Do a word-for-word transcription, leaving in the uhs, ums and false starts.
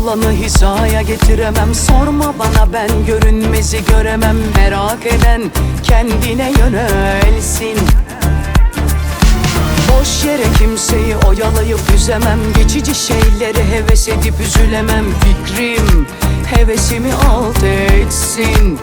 Yalanı hizaya getiremem. Sorma bana, ben görünmezi göremem. Merak eden kendine yönelsin. Boş yere kimseyi oyalayıp üzemem. Geçici şeyleri heves edip üzülemem. Fikrim hevesimi alt etsin.